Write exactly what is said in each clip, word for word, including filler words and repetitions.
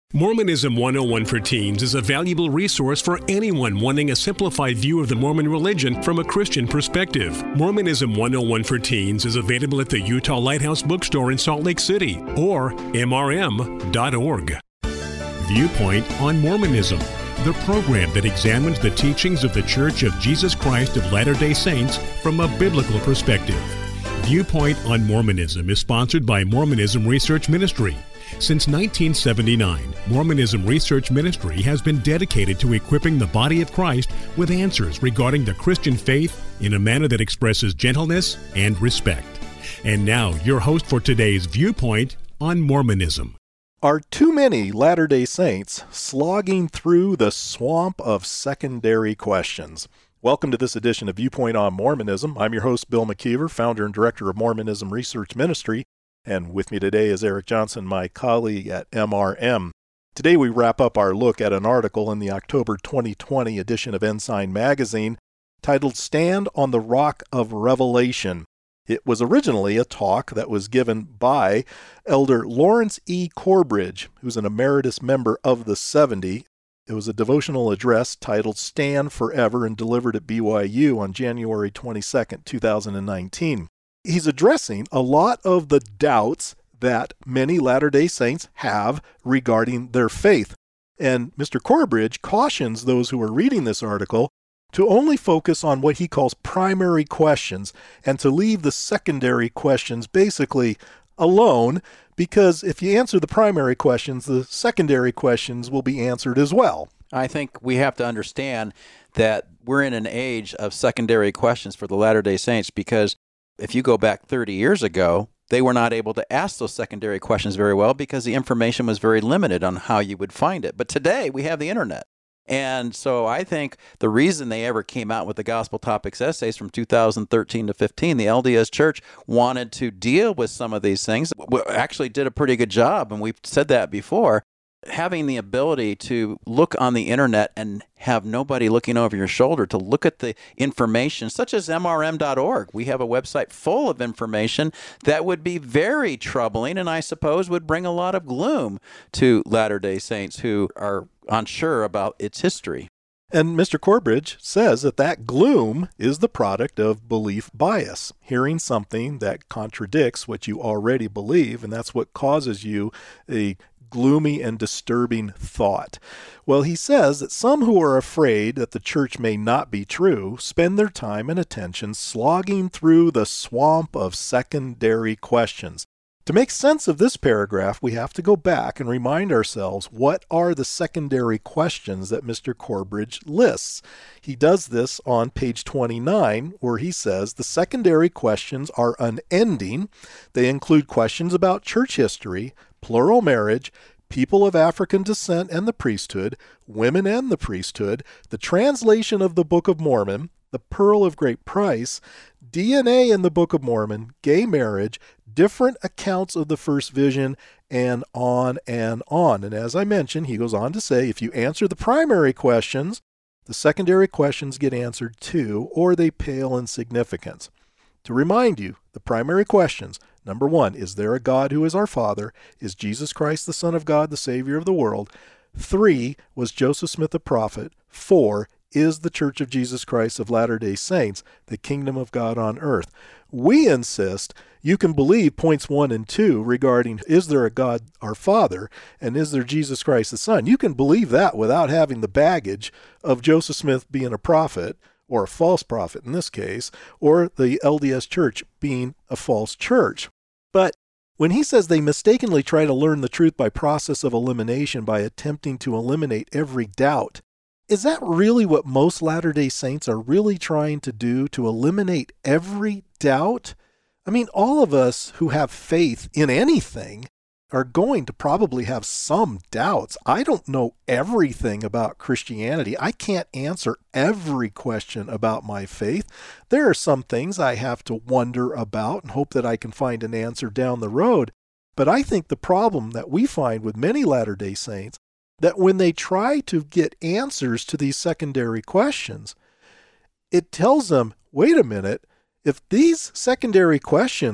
Mormonism one oh one for Teens is a valuable resource for anyone wanting a simplified view of the Mormon religion from a Christian perspective. Mormonism one oh one for Teens is available at the Utah Lighthouse Bookstore in Salt Lake City or M R M dot org. Viewpoint on Mormonism, the program that examines the teachings of the Church of Jesus Christ of Latter-day Saints from a biblical perspective. Viewpoint on Mormonism is sponsored by Mormonism Research Ministry. Since nineteen seventy-nine, Mormonism Research Ministry has been dedicated to equipping the body of Christ with answers regarding the Christian faith in a manner that expresses gentleness and respect. And now, your host for today's Viewpoint on Mormonism. Are too many Latter-day Saints slogging through the swamp of secondary questions? Welcome to this edition of Viewpoint on Mormonism. I'm your host, Bill McKeever, founder and director of Mormonism Research Ministry. And with me today is Eric Johnson, my colleague at M R M. Today we wrap up our look at an article in the October twenty twenty edition of Ensign Magazine titled Stand on the Rock of Revelation. It was originally a talk that was given by Elder Lawrence E. Corbridge, who's an emeritus member of the seventy. It was a devotional address titled Stand Forever and delivered at B Y U on January twenty-second, two thousand nineteen. He's addressing a lot of the doubts that many Latter-day Saints have regarding their faith. And Mister Corbridge cautions those who are reading this article to only focus on what he calls primary questions and to leave the secondary questions basically alone, because if you answer the primary questions, the secondary questions will be answered as well. I think we have to understand that we're in an age of secondary questions for the Latter-day Saints, because if you go back thirty years ago, they were not able to ask those secondary questions very well because the information was very limited on how you would find it. But today we have the internet. And so I think the reason they ever came out with the Gospel Topics essays from two thousand thirteen to fifteen, the L D S Church wanted to deal with some of these things. We actually did a pretty good job, and we've said that before. Having the ability to look on the internet and have nobody looking over your shoulder to look at the information, such as M R M dot org. We have a website full of information that would be very troubling and I suppose would bring a lot of gloom to Latter-day Saints who are unsure about its history. And Mister Corbridge says that that gloom is the product of belief bias, hearing something that contradicts what you already believe, and that's what causes you a gloomy and disturbing thought. Well, he says that some who are afraid that the church may not be true spend their time and attention slogging through the swamp of secondary questions. To make sense of this paragraph, we have to go back and remind ourselves what are the secondary questions that Mister Corbridge lists. He does this on page twenty-nine, where he says the secondary questions are unending. They include questions about church history, plural marriage, people of African descent and the priesthood, women and the priesthood, the translation of the Book of Mormon, the Pearl of Great Price, D N A in the Book of Mormon, gay marriage, different accounts of the first vision, and on and on. And as I mentioned, he goes on to say, if you answer the primary questions, the secondary questions get answered too, or they pale in significance. To remind you, the primary questions, number one, is there a God who is our Father? Is Jesus Christ the Son of God, the Savior of the world? Three, was Joseph Smith a prophet? Four, is the Church of Jesus Christ of Latter-day Saints the kingdom of God on earth? We insist you can believe points one and two regarding is there a God our Father and is there Jesus Christ the Son. You can believe that without having the baggage of Joseph Smith being a prophet, or a false prophet in this case, or the L D S Church being a false church. But when he says they mistakenly try to learn the truth by process of elimination by attempting to eliminate every doubt, is that really what most Latter-day Saints are really trying to do, to eliminate every doubt? I mean, all of us who have faith in anything are going to probably have some doubts. I don't know everything about Christianity. I can't answer every question about my faith. There are some things I have to wonder about and hope that I can find an answer down the road. But I think the problem that we find with many Latter-day Saints, that when they try to get answers to these secondary questions, it tells them, wait a minute, if these secondary questions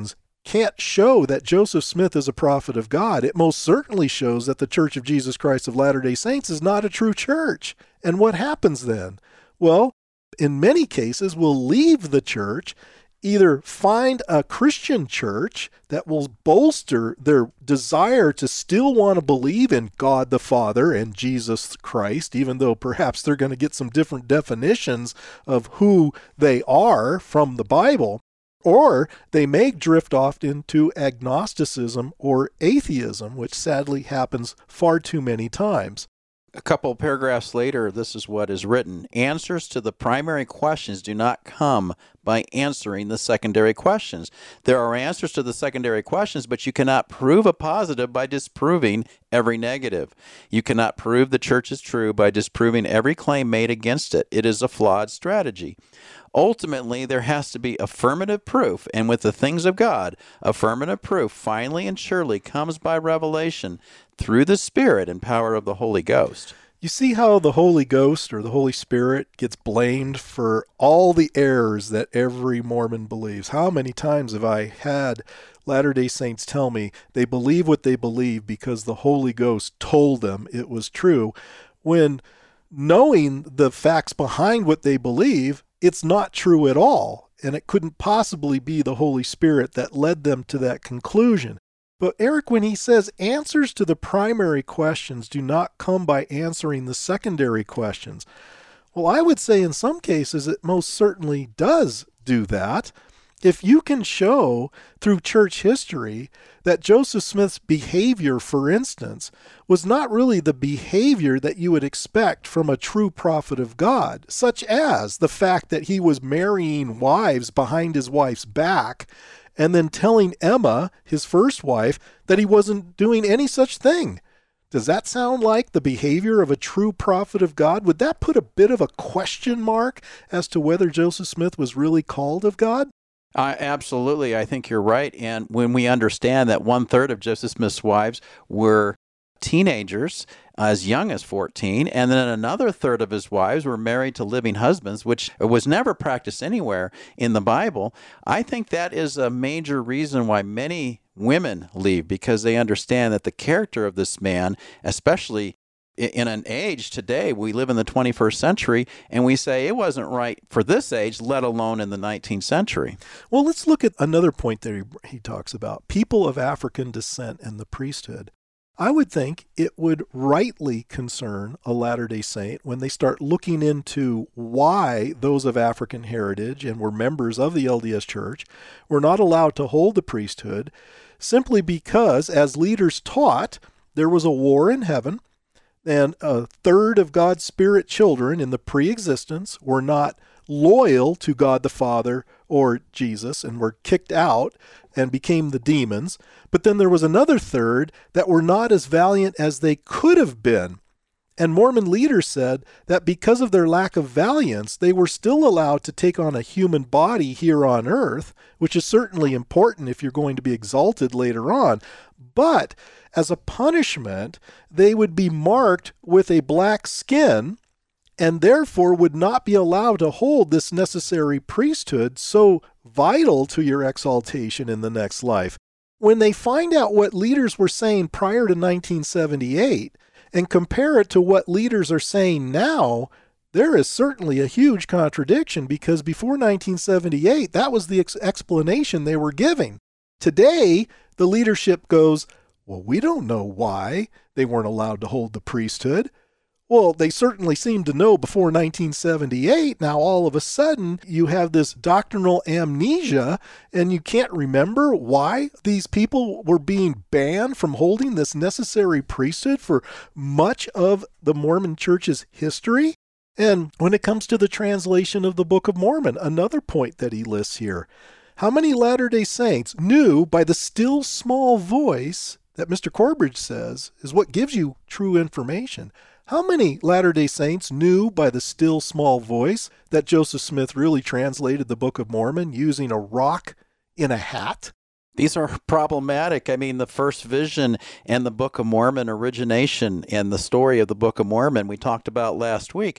can't show that Joseph Smith is a prophet of God. It most certainly shows that the Church of Jesus Christ of Latter-day Saints is not a true church. And what happens then? Well, in many cases, we'll leave the church, either find a Christian church that will bolster their desire to still want to believe in God the Father and Jesus Christ, even though perhaps they're going to get some different definitions of who they are from the Bible, or they may drift off into agnosticism or atheism, which sadly happens far too many times. A couple paragraphs later, this is what is written. Answers to the primary questions do not come by answering the secondary questions. There are answers to the secondary questions, but you cannot prove a positive by disproving every negative. You cannot prove the church is true by disproving every claim made against it. It is a flawed strategy. Ultimately, there has to be affirmative proof, and with the things of God, affirmative proof finally and surely comes by revelation through the Spirit and power of the Holy Ghost. You see how the Holy Ghost or the Holy Spirit gets blamed for all the errors that every Mormon believes. How many times have I had Latter-day Saints tell me they believe what they believe because the Holy Ghost told them it was true, when knowing the facts behind what they believe, it's not true at all, and it couldn't possibly be the Holy Spirit that led them to that conclusion. But Eric, when he says answers to the primary questions do not come by answering the secondary questions, well, I would say in some cases it most certainly does do that. If you can show through church history that Joseph Smith's behavior, for instance, was not really the behavior that you would expect from a true prophet of God, such as the fact that he was marrying wives behind his wife's back and then telling Emma, his first wife, that he wasn't doing any such thing. Does that sound like the behavior of a true prophet of God? Would that put a bit of a question mark as to whether Joseph Smith was really called of God? Uh, absolutely. I think you're right. And when we understand that one third of Joseph Smith's wives were teenagers as young as fourteen, and then another third of his wives were married to living husbands, which was never practiced anywhere in the Bible, I think that is a major reason why many women leave, because they understand that the character of this man, especially in an age today, we live in the twenty-first century, and we say it wasn't right for this age, let alone in the nineteenth century. Well, let's look at another point that he, he talks about, people of African descent and the priesthood. I would think it would rightly concern a Latter-day Saint when they start looking into why those of African heritage and were members of the L D S Church were not allowed to hold the priesthood, simply because, as leaders taught, there was a war in heaven, and a third of God's spirit children in the pre-existence were not loyal to God the Father or Jesus and were kicked out and became the demons. But then there was another third that were not as valiant as they could have been. And Mormon leaders said that because of their lack of valiance, they were still allowed to take on a human body here on earth, which is certainly important if you're going to be exalted later on. But as a punishment, they would be marked with a black skin and therefore would not be allowed to hold this necessary priesthood so vital to your exaltation in the next life. When they find out what leaders were saying prior to nineteen seventy-eight and compare it to what leaders are saying now, there is certainly a huge contradiction, because before nineteen seventy-eight, that was the ex- explanation they were giving. Today, the leadership goes, well, we don't know why they weren't allowed to hold the priesthood. Well, they certainly seemed to know before nineteen seventy-eight. Now, all of a sudden, you have this doctrinal amnesia, and you can't remember why these people were being banned from holding this necessary priesthood for much of the Mormon Church's history. And when it comes to the translation of the Book of Mormon, another point that he lists here, how many Latter-day Saints knew by the still small voice that Mister Corbridge says is what gives you true information? How many Latter-day Saints knew by the still small voice that Joseph Smith really translated the Book of Mormon using a rock in a hat? These are problematic. I mean, the first vision and the Book of Mormon origination and the story of the Book of Mormon we talked about last week.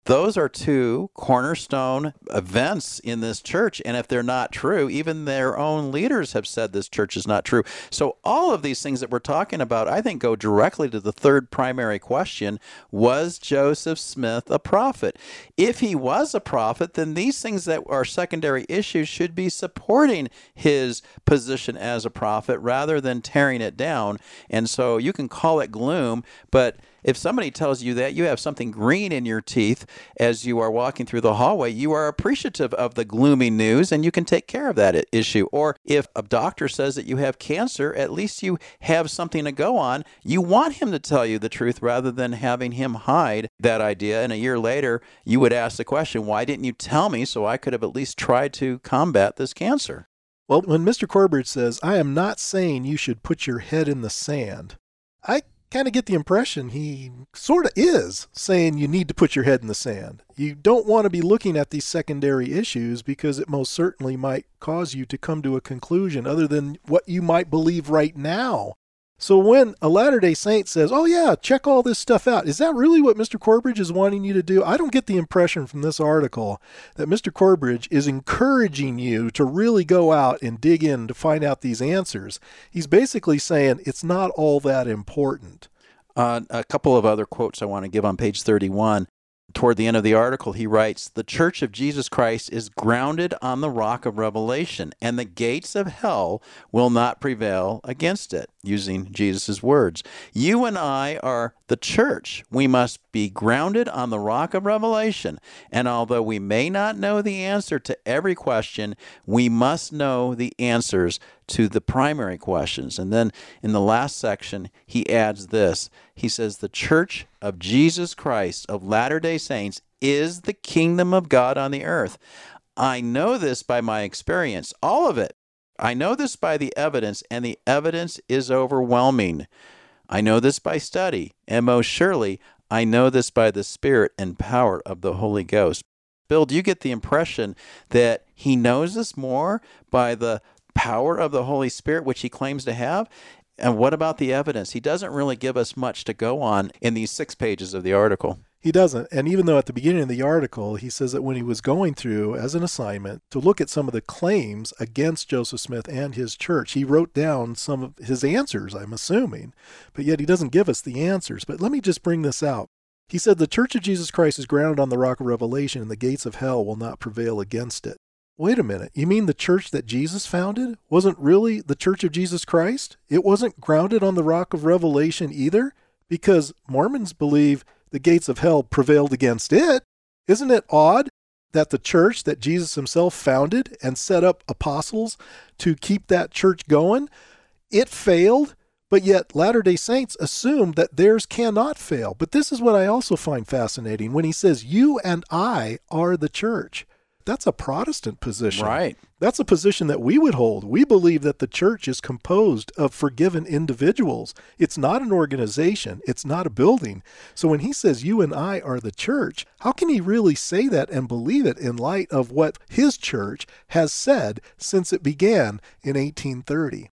Those are two cornerstone events in this church. And if they're not true, even their own leaders have said this church is not true. So all of these things that we're talking about, I think, go directly to the third primary question: was Joseph Smith a prophet? If he was a prophet, then these things that are secondary issues should be supporting his position as a prophet rather than tearing it down. And so you can call it gloom, but if somebody tells you that you have something green in your teeth as you are walking through the hallway, you are appreciative of the gloomy news and you can take care of that issue. Or if a doctor says that you have cancer, at least you have something to go on. You want him to tell you the truth rather than having him hide that idea. And a year later, you would ask the question, why didn't you tell me so I could have at least tried to combat this cancer? Well, when Mister Corbridge says, I am not saying you should put your head in the sand, I kind of get the impression he sort of is saying you need to put your head in the sand. You don't want to be looking at these secondary issues because it most certainly might cause you to come to a conclusion other than what you might believe right now. So when a Latter-day Saint says, oh yeah, check all this stuff out, is that really what Mister Corbridge is wanting you to do? I don't get the impression from this article that Mister Corbridge is encouraging you to really go out and dig in to find out these answers. He's basically saying it's not all that important. Uh, a couple of other quotes I want to give on page thirty-one. Toward the end of the article, he writes, the Church of Jesus Christ is grounded on the rock of revelation, and the gates of hell will not prevail against it, using Jesus' words. You and I are the church. We must be grounded on the rock of revelation, and although we may not know the answer to every question, we must know the answers to the primary questions. And then in the last section, he adds this. He says, the Church of Jesus Christ of Latter-day Saints is the kingdom of God on the earth. I know this by my experience, all of it. I know this by the evidence, and the evidence is overwhelming. I know this by study, and most surely I know this by the Spirit and power of the Holy Ghost. Bill, do you get the impression that he knows this more by the power of the Holy Spirit, which he claims to have? And what about the evidence? He doesn't really give us much to go on in these six pages of the article. He doesn't. And even though at the beginning of the article, he says that when he was going through as an assignment to look at some of the claims against Joseph Smith and his church, he wrote down some of his answers, I'm assuming, but yet he doesn't give us the answers. But let me just bring this out. He said, the Church of Jesus Christ is grounded on the rock of revelation, and the gates of hell will not prevail against it. Wait a minute. You mean the church that Jesus founded wasn't really the Church of Jesus Christ? It wasn't grounded on the rock of revelation either? Because Mormons believe the gates of hell prevailed against it. Isn't it odd that the church that Jesus himself founded and set up apostles to keep that church going, it failed, but yet Latter-day Saints assume that theirs cannot fail. But this is what I also find fascinating when he says, you and I are the church. That's a Protestant position. Right. That's a position that we would hold. We believe that the church is composed of forgiven individuals. It's not an organization. It's not a building. So when he says you and I are the church, how can he really say that and believe it in light of what his church has said since it began in eighteen thirty?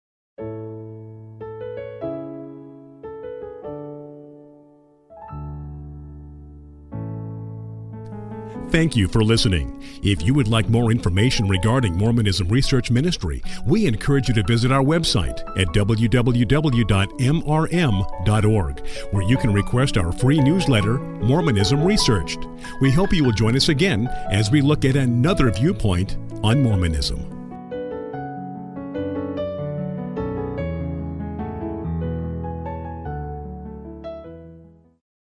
Thank you for listening. If you would like more information regarding Mormonism Research Ministry, we encourage you to visit our website at w w w dot m r m dot org, where you can request our free newsletter, Mormonism Researched. We hope you will join us again as we look at another viewpoint on Mormonism.